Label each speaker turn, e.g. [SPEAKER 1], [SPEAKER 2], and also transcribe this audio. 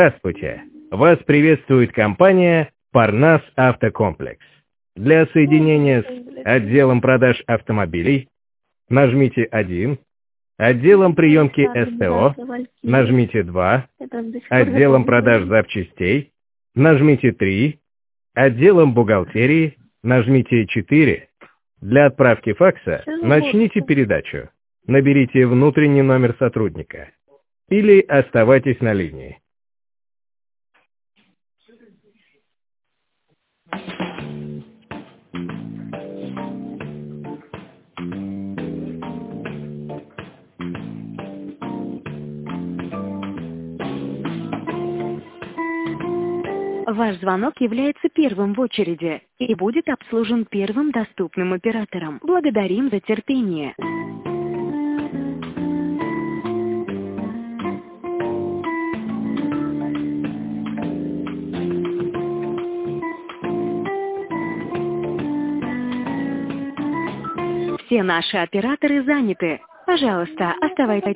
[SPEAKER 1] Здравствуйте! Вас приветствует компания «Парнас Автокомплекс». Для соединения с отделом продаж автомобилей нажмите 1, отделом приемки СТО нажмите 2, отделом продаж запчастей нажмите 3, отделом бухгалтерии нажмите 4. Для отправки факса начните передачу. Наберите внутренний номер сотрудника. Или оставайтесь на линии.
[SPEAKER 2] Ваш звонок является первым в очереди и будет обслужен первым доступным оператором. Благодарим за терпение. Все наши операторы заняты. Пожалуйста, оставайтесь.